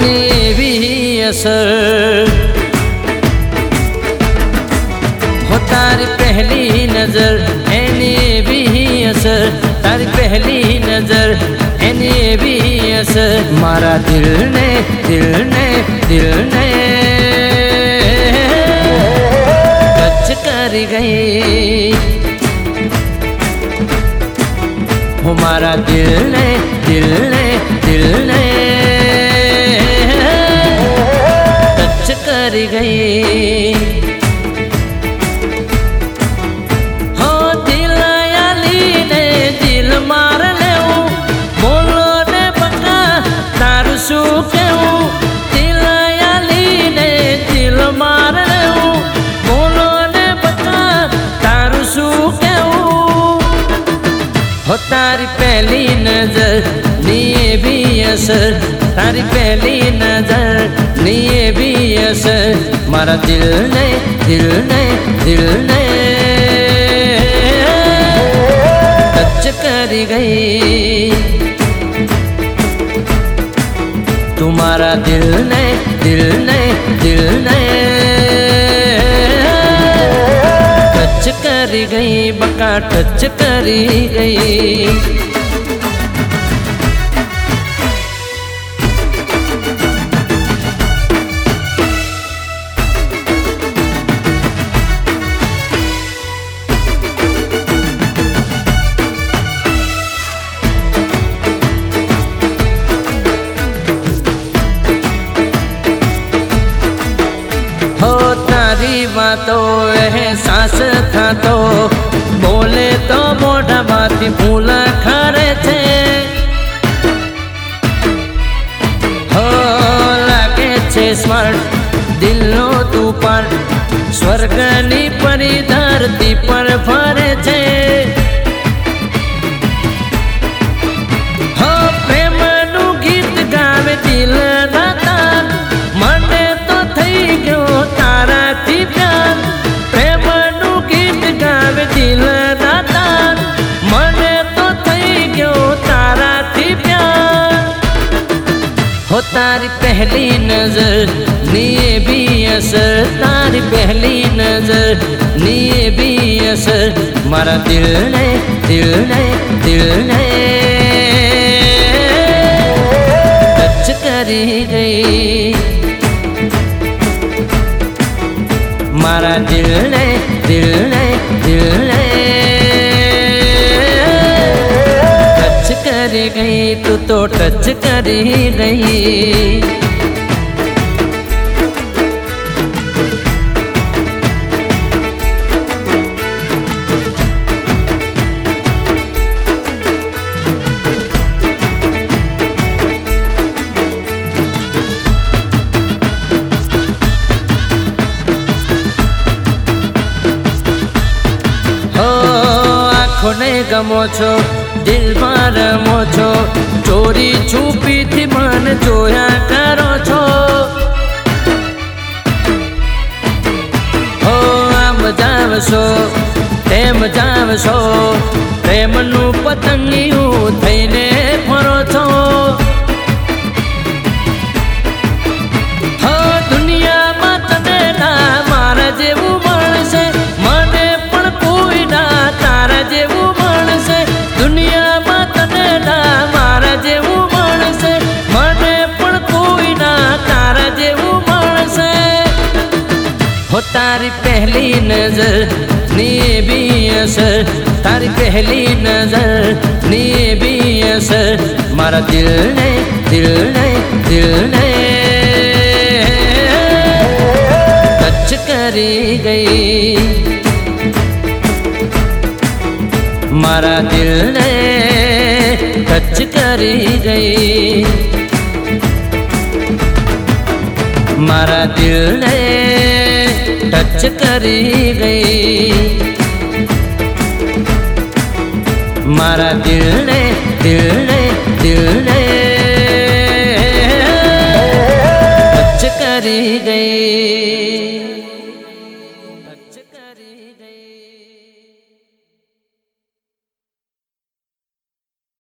any भी असर हो तारी पहली नजर एनी भी असर तारी पहली नजर एनी भी असर मारा दिल ने टच कर गई हमारा दिल ने टच कर गई हो दिल आली ने दिल मार ले बोलो ने बका तारू शू कहूं दिल आली ने दिल मार ले बोलो ने बका तारू शू कहूं हो तारी पहली नजर लिए भी असर तारी पहली नजर लिए भी असर मारा दिल ने टच कर गई तुम्हारा दिल ने टच कर गई बका टच कर गई हो तारी बातों एहसास था तो बोले तो मोटा बाती फूला खरे थे हो लागे छे स्मार्ट दिलो तू पर स्वर्गनी परी धरती पर फरे छे हो प्रेम नु गीत गावे दिल राता मने तो थई गयो तारा थी प्यार प्रेम नु गीत गावे दिल राता मने तो थई गयो तारा थी प्यार हो तारी पहली नजर लिए भी असर तारी पहली नजर लिए भी असर मारा दिल ने टच कर गई मारा दिल ने टच कर गई तू तो टच कर गई आँखों गमो छो दिल मार रमो छो चोरी छुपी थी मन जोया करो छो हो आम जावशो तेम जावशो प्रेम नु पतंगियों थईने फरो छो हो दुनिया में तने ना मारा जेवू मळशे मने पण कोई ना तारा जेवू मळशे दुनिया में तने ना मारा जेवू मळशे मने पण कोई ना तारा जेवू मळशे हो तारी पहली नजर लिए भी असर तारी पहली नजर लिए भी असर मारा दिल ने टच कर गई मारा दिल ने टच कर गई मारा दिल ने टच कर गई मारा दिल ने